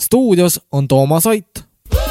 Stuudios on Toomas Oit.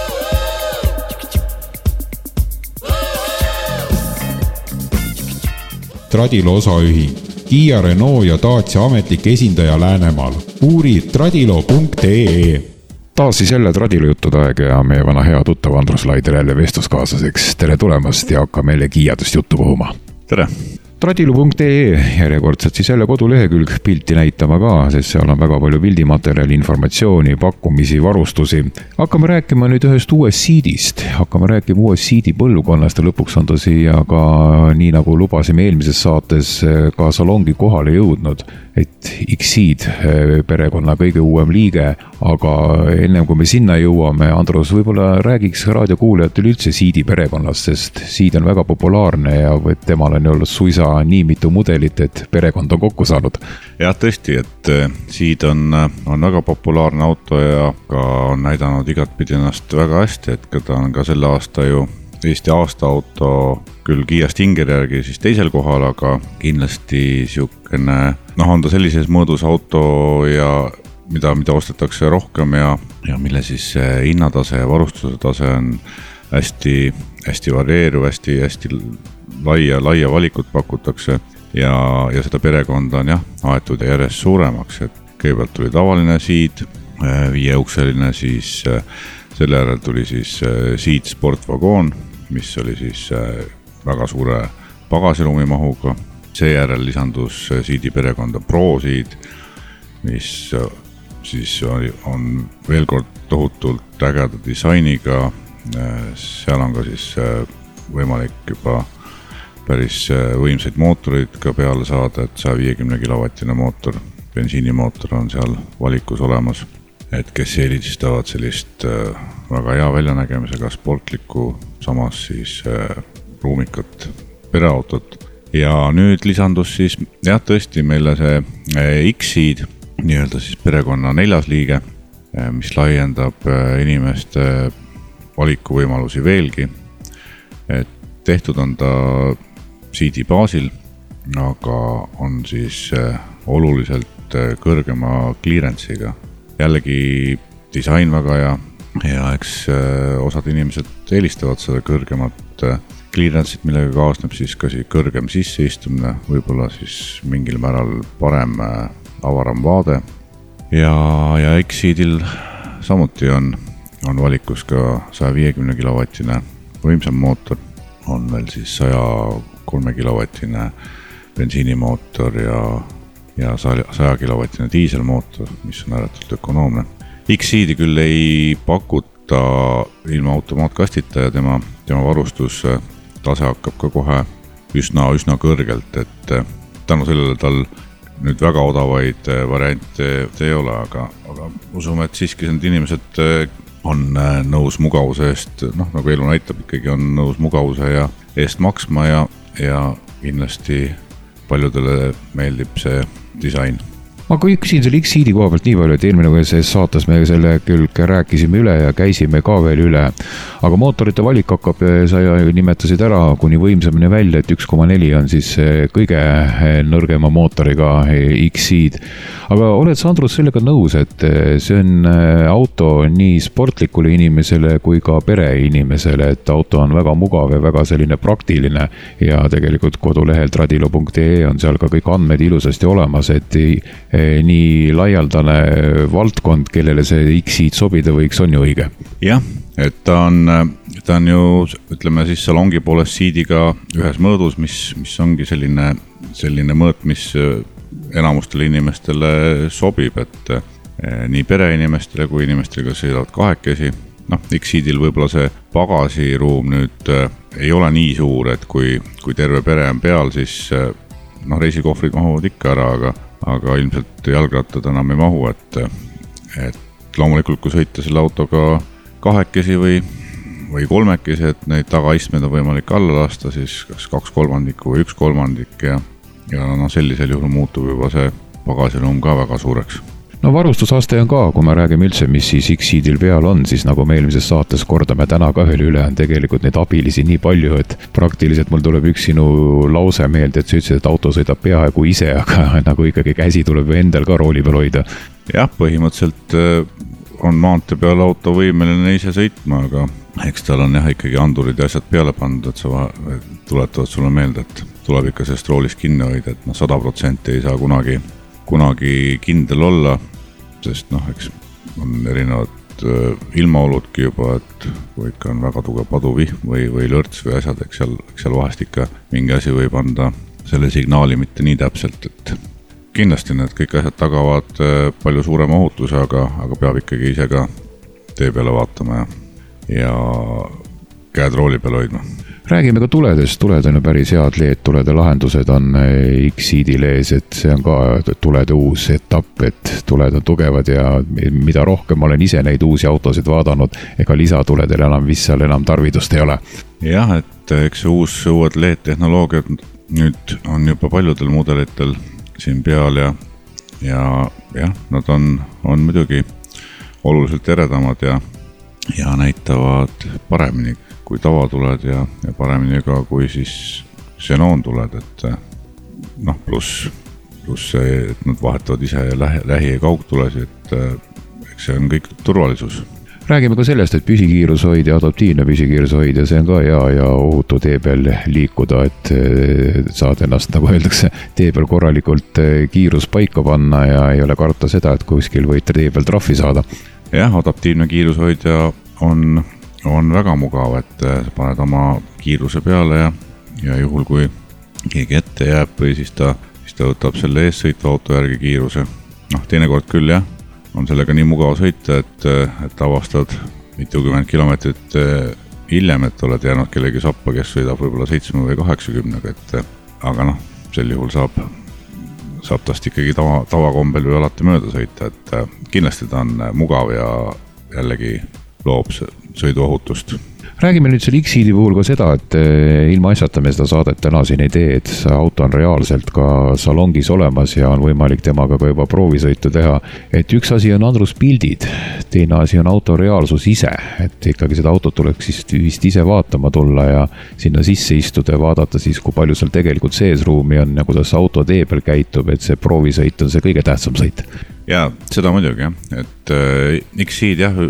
Tradilo osaühing, Kiia, Renault ja Dacia ametlik esindaja Läänemaal. Uuri tradilo.ee. Taas siis jälle Tradilo juttude aeg ja meie vana hea tuttav Andrus Laider jälle vestluskaaslaseks. Tere tulemast ja hakkame jälle Kiiadest juttu puhuma. Tere! Tradilo.ee järjekordselt siis jälle kodulehekülg pilti näitama ka, sest seal on väga palju pildimaterjali, informatsiooni, pakkumisi, varustusi. Hakkame rääkima nüüd ühest uuest siidist. Hakkame rääkima uuest siidi põllukonnast ja lõpuks on ta siia ka, nii nagu lubasime eelmises saates, ka salongi kohale jõudnud. Et X-Seed perekonna kõige uuem liige, aga ennem kui me sinna jõuame, Andrus, võib-olla räägiks raadiokuulajatel üldse Seedi perekonnast, sest Seed on väga populaarne ja temal on olnud suisa nii mitu mudelit, et perekond on kokku saanud. Jah, tõesti, et Seed on väga populaarne auto ja ka on näidanud igatpidi ennast väga hästi, et ta on ka selle aasta ju Eesti aastaauto küll Kiia Stinger järgi siis teisel kohal, aga kindlasti siukene, on ta sellises mõõdus auto ja mida ostetakse rohkem ja mille siis hinnatase ja varustuse tase on hästi varieeruv, hästi laia valikut pakutakse ja seda perekonda on aetud järjest suuremaks, et kõigepealt tuli tavaline Seed, 5-ukseline, siis selle järel tuli siis Seed Sportwagon, mis oli siis väga suure pagasiruumi mahuga. Seejärel lisandus Seedi perekonda Pro Seed, mis siis on veel kord tohutult ägeda disainiga. Seal on ka siis võimalik juba päris võimsaid mootorid ka peale saada, et 150 kilovatine mootor, bensiinimootor on seal valikus olemas. Et kes eelistavad sellist väga hea väljanägemisega sportlikku, samas siis ruumikat pereautot. Ja nüüd lisandus siis, tõesti meile see X-Seed, nii-öelda siis perekonna 4. liige, mis laiendab inimeste valikuvõimalusi veelgi. Et tehtud on ta Seedi baasil, aga on siis oluliselt kõrgema clearance'iga. Jällegi disain väga ja eks osad inimesed eelistavad seda kõrgemat clearance'it, millega kaasneb siis ka kõrgem sisseistumine, võib-olla siis mingil määral parem avaram vaade. Ja X-Seedil samuti on valikus ka 150 kilovatine võimsam mootor, on veel siis 103 kilovatine bensiinimootor ja 100 kilovatine diiselmootor, mis on ääretult ökonoomne. X-Seedi küll ei pakuta ilma automaatkastita ja tema varustus tase hakkab ka kohe üsna kõrgelt, et tänu sellele tal nüüd väga odavaid variante ei ole, aga usume, et siiski need inimesed on nõus mugavuse eest, nagu elu näitab, ikkagi on nõus mugavuse ja eest maksma ja kindlasti paljudele meeldib see disain. Ma küsin selle X-Seedi koha pealt nii palju, et eelmine saates me selle küll rääkisime üle ja käisime ka veel üle. Aga mootorite valik hakkab, sa nimetasid ära kuni võimsamini välja, et 1,4 on siis kõige nõrgema mootoriga X-Seed. Aga oled sa, Andrus, sellega nõus, et see on auto nii sportlikule inimesele kui ka pereinimesele, et auto on väga mugav ja väga selline praktiline ja tegelikult kodulehel tradilo.ee on seal ka kõik andmed ilusasti olemas, et nii laialdane valdkond, kellele see X-Seed sobida võiks, on ju õige. Jah, et ta on ju, ütleme siis salongi poolest Seediga ühes mõõdus, mis ongi selline mõõt, mis enamustele inimestele sobib, et nii pereinimestele kui inimestele, kes sõidavad kahekesi. X-Seedil võib-olla see pagasiruum nüüd ei ole nii suur, et kui terve pere on peal, siis reisikohvrid mahuvad ikka ära, aga ilmselt jalgrattad enam ei mahu, et loomulikult kui sõita selle autoga kahekesi või kolmekesi, et neid tagaistmed on võimalik alla lasta, siis kas 2/3 või 1/3 ja sellisel juhul muutub juba see pagasiruum ka väga suureks. No varustusaste on ka, kui me räägime üldse, mis siis X-Seedil peal on, siis nagu me eelmises saates kordame täna ka veel üle, on tegelikult neid abilisi nii palju, et praktiliselt mul tuleb üks sinu lause meelde, et sa ütlesid, et auto sõidab peaaegu ise, aga nagu ikkagi käsi tuleb endal ka rooli peal hoida. Jah, põhimõtteliselt on maantee peal auto võimeline ise sõitma, aga eks tal on jah ikkagi andurid ja asjad peale pandud, et sa tuletavad sulle meelde, et tuleb ikka sellest roolist kinni hoida, et 100% ei saa kunagi kindel olla, sest eks on erinevad ilmaoludki juba, et kui ikka on väga tugev paduvihm või lörts või asjad, eks seal vahest ikka mingi asi võib anda selle signaali mitte nii täpselt, et kindlasti need kõik asjad tagavad palju suurema ohutuse, aga peab ikkagi ise ka tee peale vaatama ja käed rooli peale hoidma. Räägime ka tuledest, tuled on ju päris head leed, tulede lahendused on X-Seedil ees, et see on ka tulede uus etapp, et tuled on tugevad ja mida rohkem olen ise neid uusi autosid vaadanud, ega lisatuledel enam vist seal enam tarvidust ei ole. Jah, et eks uued LED-tehnoloogiad nüüd on juba paljudel mudelitel siin peal ja jah, nad on muidugi oluliselt eredamad ja näitavad paremini kui tavatuled ja paremini ka kui siis xenoontuled, et pluss see, et nad vahetavad ise lähi- ja kaugtulesid, et eks see on kõik turvalisus. Räägime ka sellest, et püsikiirushoid ja adaptiivne püsikiirushoid ja see on ka hea ja ohutu tee peal liikuda, et saad ennast, nagu öeldakse, tee peal korralikult kiirus paika panna ja ei ole karta seda, et kuskil võite tee peal trahvi saada. Jah, adaptiivne kiirushoidja on väga mugav, et sa paned oma kiiruse peale ja juhul kui keegi ette jääb või siis ta võtab selle eessõitva auto järgi kiiruse. Teinekord küll jah, on sellega nii mugav sõita, et avastad mitukümmend kilomeetrit hiljem, et oled jäänud kellegi sappa, kes sõidab võib-olla 7 või 80, aga sel juhul saab tast ikkagi tavakombel või alati mööda sõita, et kindlasti ta on mugav ja jällegi loob sõiduohutust. Räägime nüüd selle X-Seedi puhul ka seda, et ilma asjata me seda saadet täna siin ei tee, et see auto on reaalselt ka salongis olemas ja on võimalik temaga ka juba proovisõitu teha. Et üks asi on Andrus pildid, teine asi on auto reaalsus ise, et ikkagi seda autot tuleks siis vist ise vaatama tulla ja sinna sisse istuda ja vaadata siis, kui palju seal tegelikult sees ruumi on ja kuidas auto tee peal käitub, et see proovisõit on see kõige tähtsam sõit. Ja seda muidugi jah, et X-Seed jah,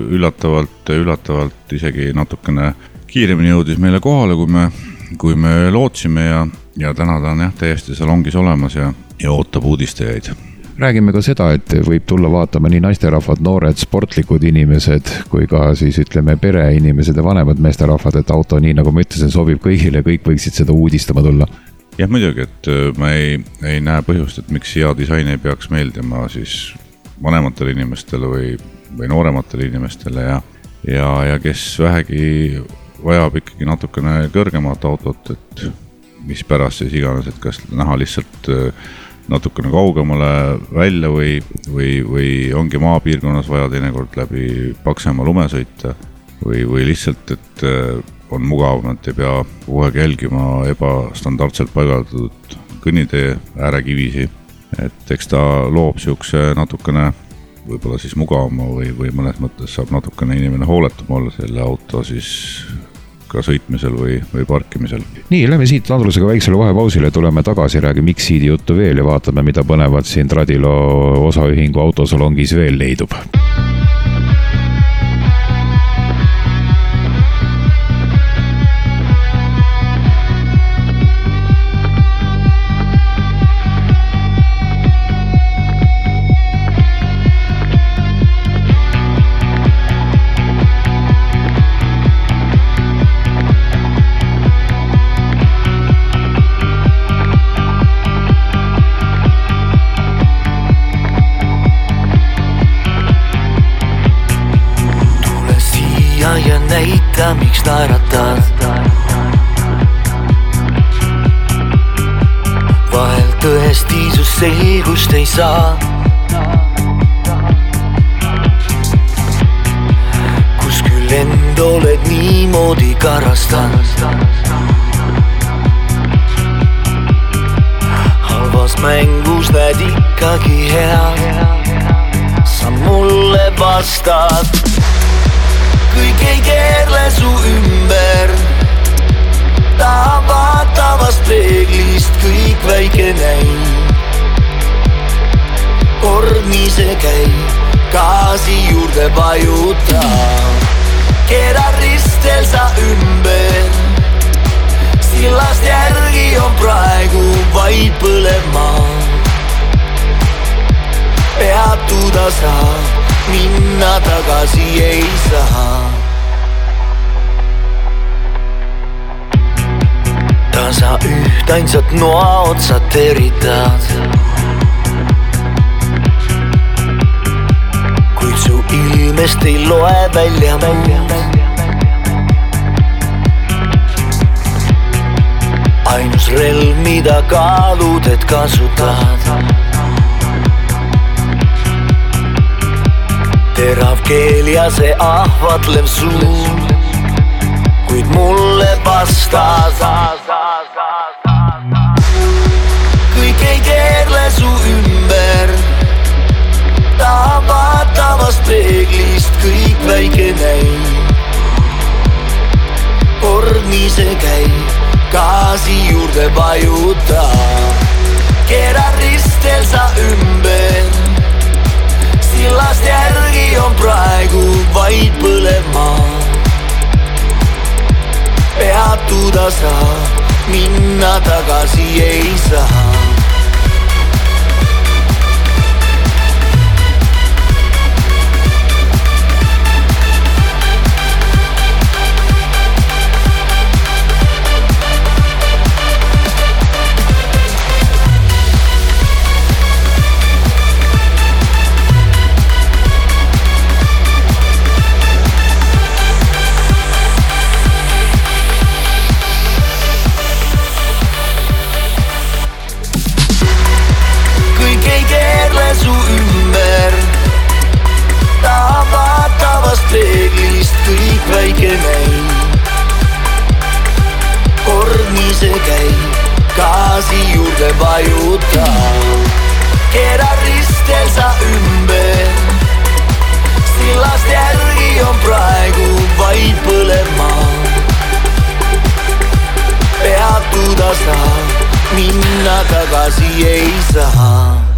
üllatavalt isegi natukene kiiremini jõudis meile kohale, kui me lootsime ja täna ta on jah täiesti salongis olemas ja ootab uudistajaid. Räägime ka seda, et võib tulla vaatama nii naisterahvad, noored, sportlikud inimesed, kui ka siis ütleme pereinimesed ja vanemad meesterahvad, et auto nii nagu ma ütlesin, sobib kõigile, kõik võiksid seda uudistama tulla. Jah, muidugi, et ma ei näe põhjust, et miks hea disain ei peaks meeldima siis vanematele inimestele või noorematele inimestele ja kes vähegi vajab ikkagi natukene kõrgemat autot, et mis pärast siis iganes, et kas näha lihtsalt natukene kaugemale välja või ongi maapiirkonnas vaja teinekord läbi paksema lumesõita või lihtsalt, et on mugav, et ei pea kogu aeg jälgima ebastandardselt paigaldatud kõnnitee äärekivisi, et eks ta loob siukse natukene võib-olla siis mugavama või mõnes mõttes saab natukene inimene hooletuma olla selle auto siis ka sõitmisel või parkimisel. Nii, lähme siit Andrusega väiksele vahepausile, tuleme tagasi, räägime X-Seedi juttu veel ja vaatame, mida põnevat siin Tradilo osaühingu autosalongis veel leidub. Miks naeratad? Vahel tõestisus selgust ei saa. Kus küll end oled niimoodi karrastanud. Halvas mängus näed ikkagi hea. Sa mulle vastad. Kõik ei keerle su ümber. Ta vaatavast peeglist kõik väike näib. Kord nii see käib, gaasi juurde vajuta. Keera ristel sa ümber, sillast järgi on praegu vaid põlev maa. Peatuda saab, minna tagasi ei saa. Tasa ühtainsat noa otsad teritad, kuid su ilmest ei loe välja muud. Ainus relv, mida kaalud, et kasutad. Terav keel ja see ahvatlev suu, kuid mulle vastad. Kõik ei keerle su ümber, tahan vaatavast peeglist kõik väike näib. Kord nii see käib, gaasi juurde vajuta. Keera ristel sa ümber, sillast järgi on praegu vaid põlev maa. Peatuda saab, minna tagasi ei saa. Su ümber, tahan vaatavast peeglist kõik väike näib. Kord nii see käib, gaasi juurde vajuta. Keera ristel sa ümber, sillast järgi on praegu vaid põlev maa. Peatuda saab, minna tagasi ei saa.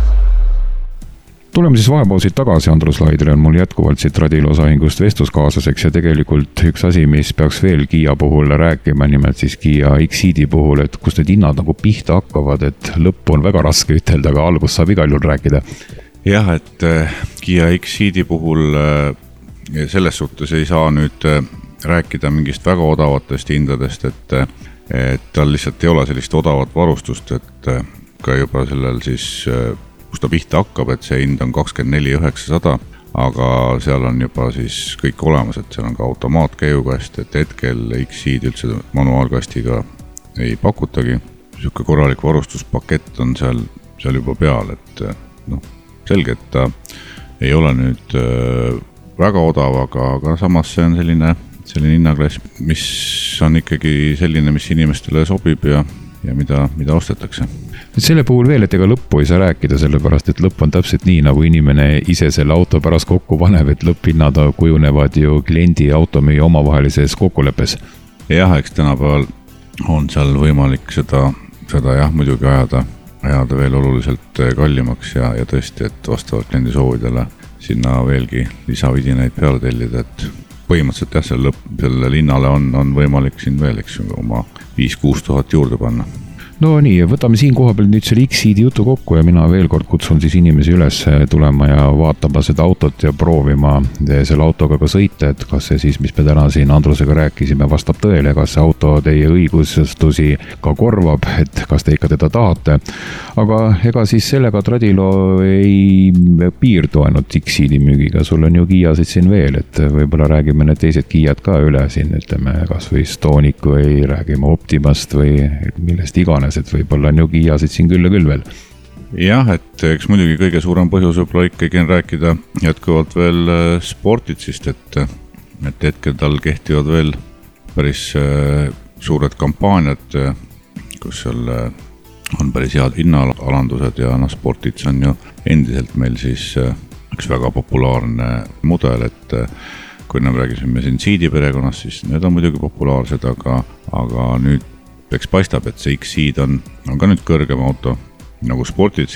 Tuleme siis vahepausid tagasi, Andrus Laidre on mul jätkuvalt siit Radilo osahingust vestluskaaslaseks ja tegelikult üks asi, mis peaks veel Kia puhul rääkima, nimelt siis Kia X-Ceedi puhul, et kus need hinnad nagu pihta hakkavad, et lõppu on väga raske ütelda, aga algus saab igal juhul rääkida. Jah, et Kia X-Ceedi puhul selles suhtes ei saa nüüd rääkida mingist väga odavatest hindadest, et tal lihtsalt ei ole sellist odavat varustust, et ka juba sellel siis kus ta pihta hakkab, et see hind on 24 900, aga seal on juba siis kõik olemas, et seal on ka automaatkäigukast, et hetkel X-Ceed üldse manuaalkastiga ei pakutagi. Siuke korralik varustuspakett on seal juba peal, et selge, et ta ei ole nüüd väga odav, aga samas see on selline hinnaklass, mis on ikkagi selline, mis inimestele sobib ja mida ostetakse. Selle puhul veel, et ega lõppu ei saa rääkida, sellepärast, et lõpp on täpselt nii, nagu inimene ise selle auto pärast kokku paneb, et lõpphinnad kujunevad ju kliendi ja automüüja omavahelises kokkuleppes. Jah, eks tänapäeval on seal võimalik seda jah, muidugi ajada veel oluliselt kallimaks ja tõesti, et vastavalt kliendi soovidele sinna veelgi lisavidinaid peale tellida, et põhimõtteliselt jah, sellele hinnale on võimalik siin veel, eks oma 5-6 tuhat juurde panna. No nii, võtame siin koha peal nüüd selle X-Ceedi jutu kokku ja mina veel kord kutsun siis inimesi üles tulema ja vaatama seda autot ja proovima selle autoga ka sõita, et kas see siis, mis me täna siin Andrusega rääkisime, vastab tõele, kas see auto teie õigustusi ka korvab, et kas te ikka teda tahate. Aga ega siis sellega Tradilo ei piirdu ainult X-Ceedi müügiga, sul on ju Kiasid siin veel, et võib-olla räägime need teised Kiad ka üle siin, ütleme kas või Stonic või räägime Optimast või millest iganes, et võib-olla on ju Kiasid siin küll ja küll veel. Jah, et eks muidugi kõige suurem põhjus võib-olla ikkagi on rääkida jätkuvalt veel Sportitsist, et hetkel tal kehtivad veel päris suured kampaaniad, kus seal on päris head hinnaalandused ja Sportits on ju endiselt meil siis üks väga populaarne mudel, et kui me räägisime siin Ceedi perekonnast, siis need on muidugi populaarsed, aga nüüd eks paistab, et see X-Ceed on ka nüüd kõrgem auto nagu Sportitski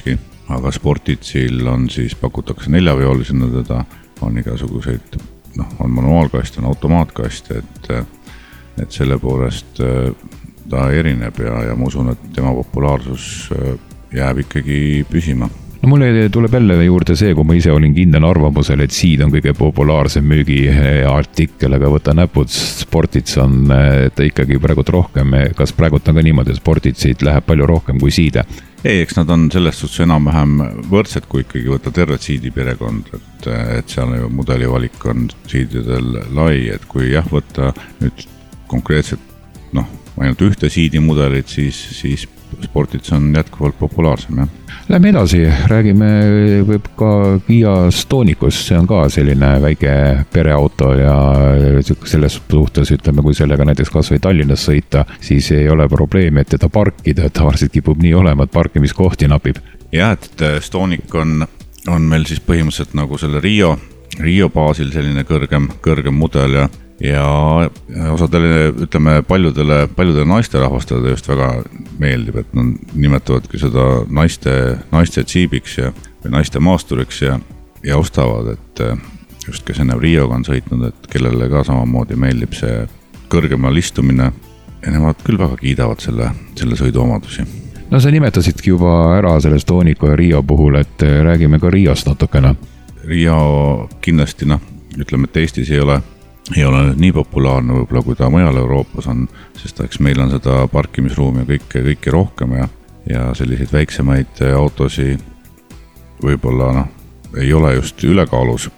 aga Sportitsil on siis, pakutakse 4-veolisena teda, on igasuguseid, on manuaalkast, on automaatkast, et selle poolest ta erineb ja ma usun, et tema populaarsus jääb ikkagi püsima. No mulle tuleb jälle juurde see, kui ma ise olin kindel arvamusel, et Seed on kõige populaarsem müügiartikkel, aga võta näpud, Sportits on ta ikkagi praegult rohkem. Kas praegult on ka niimoodi, et Sportitsid läheb palju rohkem kui Seed? Ei, eks nad on selles suhtes enam-vähem võrdsed, kui ikkagi võtta tervet Seedi perekond, et seal ju mudelivalik on Seedidel lai, et kui jah, võtta nüüd konkreetselt ainult ühte Seedi mudelit, siis Sportits on jätkuvalt populaarsem, jah. Lähme edasi, räägime võib ka Kia Stonicus, see on ka selline väike pereauto ja selles suhtes ütleme, kui sellega näiteks kas või Tallinnas sõita, siis ei ole probleemi, et teda parkida, et tavaliselt kipub nii olema, et parkimiskohti napib. Jah, et Stonic on meil siis põhimõtteliselt nagu selle Rio baasil selline kõrgem mudel ja osadele, ütleme, paljudele naisterahvastele just väga meeldib, et nad nimetavadki seda naiste džiibiks või naiste maasturiks ja ostavad, et just kes enne Rioga on sõitnud, et kellele ka samamoodi meeldib see kõrgemal istumine ja nemad küll väga kiidavad selle sõidu omadusi. No sa nimetasidki juba ära selle Stonicu ja Rio puhul, et räägime ka Riost natukene. Rio kindlasti, ütleme, et Eestis ei ole nii populaarne võib-olla, kui ta mujal Euroopas on, sest eks meil on seda parkimisruumi ja kõike rohkem ja selliseid väiksemaid autosi võib-olla ei ole just ülekaalus,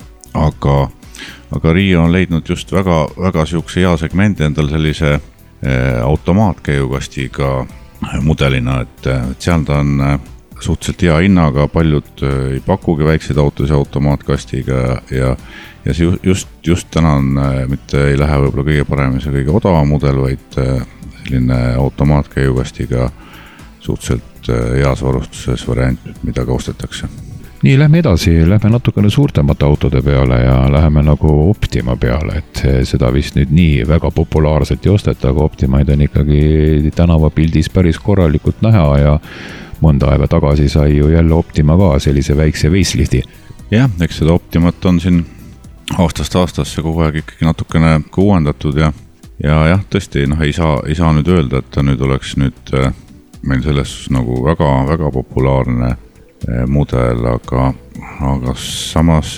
aga Rio on leidnud just väga siukse hea segmendi endal sellise automaatkäigukastiga mudelina, et seal ta on suhteliselt hea hinnaga, paljud ei pakugi väikseid autosid automaatkastiga ja see just täna on, mitte ei lähe võib-olla kõige parem see kõige odavam mudel, vaid selline automaatkäigukastiga suhteliselt heas varustuses variant, mida ka ostetakse. Nii, lähme edasi, lähme natukene suurtemate autode peale ja läheme nagu Optima peale, et seda vist nüüd nii väga populaarselt ei osteta, aga Optimaid on ikkagi tänavapildis päris korralikult näha ja mõnda aega tagasi sai ju jälle Optima ka sellise väikse facelifti. Jah, eks seda Optimat on siin aastast aastasse kogu aeg ikkagi natukene uuendatud ja jah, tõesti, ei saa nüüd öelda, et ta nüüd oleks nüüd meil selles nagu väga populaarne mudel, aga samas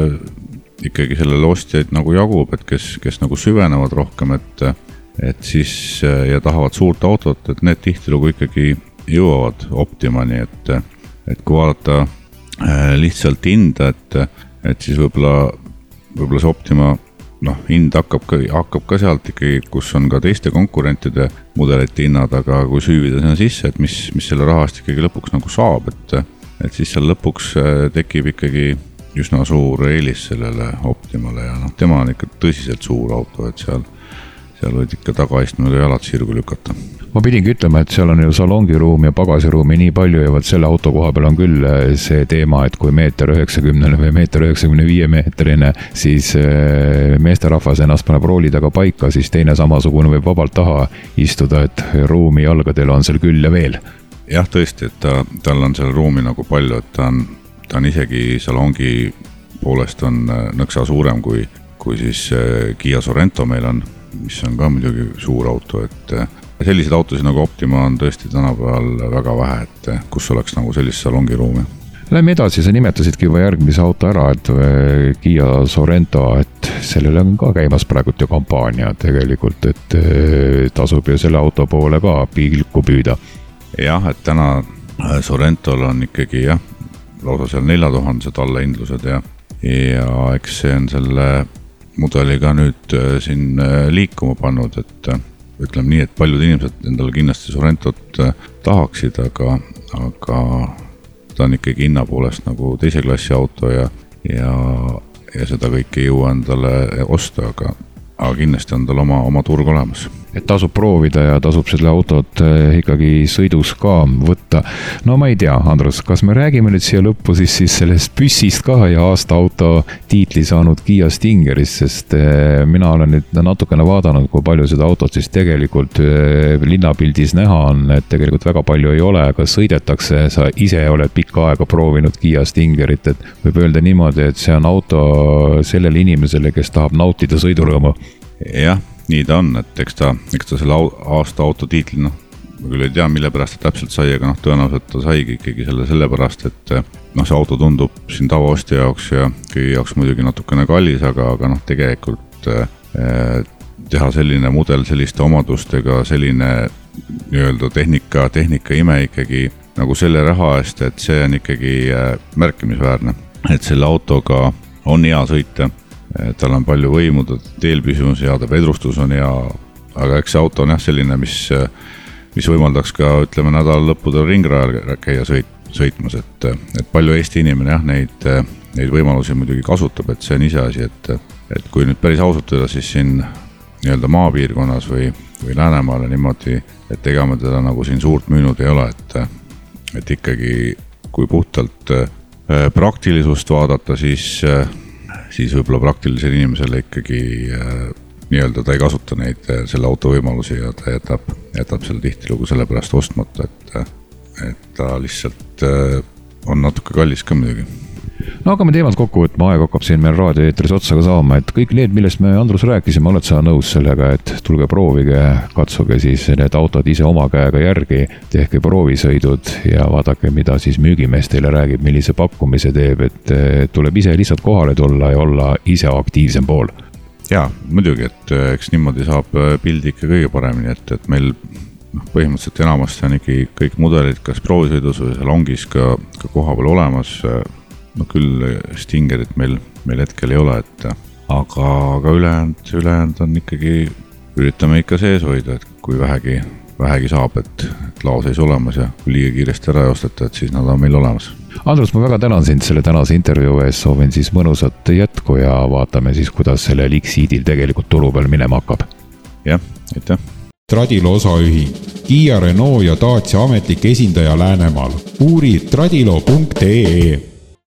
ikkagi sellele ostjaid nagu jagub, et kes nagu süvenevad rohkem, et siis ja tahavad suurt autot, et need tihtilugu ikkagi jõuavad Optimani, et kui vaadata lihtsalt hinda, et siis võib-olla see Optima hind hakkab ka sealt ikkagi, kus on ka teiste konkurentide mudelite hinnad, aga kui süüvida sinna sisse, et mis selle rahast ikkagi lõpuks nagu saab, et siis seal lõpuks tekib ikkagi üsna suur eelis sellele Optimale ja tema on ikka tõsiselt suur auto, et seal võid ikka tagaistmega jalad sirgu lükata. Ma pidingi ütlema, et seal on ju salongiruumi ja pagasiruumi nii palju ja selle auto koha peal on küll see teema, et kui 1,90 m või 1,95 meetrine, siis meesterahvas ennast paneb rooli taga paika, siis teine samasugune võib vabalt taha istuda, et ruumi jalgadel on seal küll ja veel. Jah, tõesti, et tal on seal ruumi nagu palju, et ta on isegi salongi poolest on nõksa suurem kui siis Kia Sorento meil on, mis on ka muidugi suur auto, et selliseid autosid nagu Optima on tõesti tänapäeval väga vähe, et kus oleks nagu sellist salongiruumi. Lähme edasi, sa nimetasidki juba järgmise auto ära, et Kia Sorento, et sellele on ka käimas praegult ju kampaania tegelikult, et tasub ju selle auto poole ka pilku püüda. Jah, et täna Sorentol on ikkagi lausa seal 4000 allahindlused ja eks see on selle mudeliga nüüd siin liikuma pannud, et ütleme nii, et paljud inimesed endale kindlasti Sorentot tahaksid, aga ta on ikkagi hinna poolest nagu teise klassi auto ja seda kõike ei jõua endale osta, aga kindlasti on tal oma turg olemas. et tasub proovida ja tasub selle autot ikkagi sõidus ka võtta. No ma ei tea, Andrus, kas me räägime nüüd siia lõppu siis sellest püssist ka ja aasta auto tiitli saanud Kia Stingerist, sest mina olen nüüd natukene vaadanud, kui palju seda autot siis tegelikult linnapildis näha on, et tegelikult väga palju ei ole, aga sõidetakse, sa ise oled pikka aega proovinud Kia Stingerit, et võib öelda niimoodi, et see on auto sellele inimesele, kes tahab nautida sõidurõõmu. Jah, nii ta on, et eks ta selle aasta auto tiitli, ma küll ei tea, mille pärast ta täpselt sai, aga tõenäoliselt ta saigi ikkagi sellepärast, et see auto tundub siin tavaostja jaoks ja kõigi jaoks muidugi natukene kallis, aga tegelikult teha selline mudel selliste omadustega, selline nii-öelda tehnika ime ikkagi nagu selle raha eest, et see on ikkagi märkimisväärne, et selle autoga on hea sõita. Tal on palju võimu, teel püsimus ja ta vedrustus on hea, aga eks see auto on selline, mis võimaldaks ka, ütleme, nädalalõppudel ringrajal käia sõitmas, et palju Eesti inimene neid võimalusi muidugi kasutab, et see on ise asi, et kui nüüd päris ausalt öelda, siis siin nii-öelda maapiirkonnas või Läänemaale niimoodi, et ega me teda nagu siin suurt müünud ei ole, et ikkagi kui puhtalt praktilisust vaadata, siis võib-olla praktilisel inimesele ikkagi nii-öelda ta ei kasuta selle auto võimalusi ja ta jätab selle tihtilugu selle pärast ostmata, et ta lihtsalt on natuke kallis ka muidugi. No hakkame teemad kokku võtma, aeg hakkab siin meil raadioeetris otsa ka saama, et kõik need, millest me Andrus rääkisime, oled sa nõus sellega, et tulge proovige, katsuge siis need autod ise oma käega järgi, tehke proovisõidud ja vaadake, mida siis müügimees teile räägib, millise pakkumise teeb, et tuleb ise lihtsalt kohale tulla ja olla ise aktiivsem pool. Jaa, muidugi, et eks niimoodi saab pildi ikka kõige paremini, et meil põhimõtteliselt enamasti on ikkagi kõik mudelid, kas proovisõidus või salongis ka koha peal olemas. No küll Stingerit meil hetkel ei ole, aga ülejäänud on ikkagi, üritame ikka sees hoida, et kui vähegi saab, et laoseis olemas ja kui liiga kiiresti ära ei osteta, et siis nad on meil olemas. Andrus, ma väga tänan sind selle tänase intervjuu eest, soovin siis mõnusat jätku ja vaatame siis, kuidas selle Lixiidil tegelikult turu peal minema hakkab. Jah, aitäh. Tradilo osaühing, Kia, Renault ja Dacia ametlik esindaja Läänemaal. Uuri tradilo.ee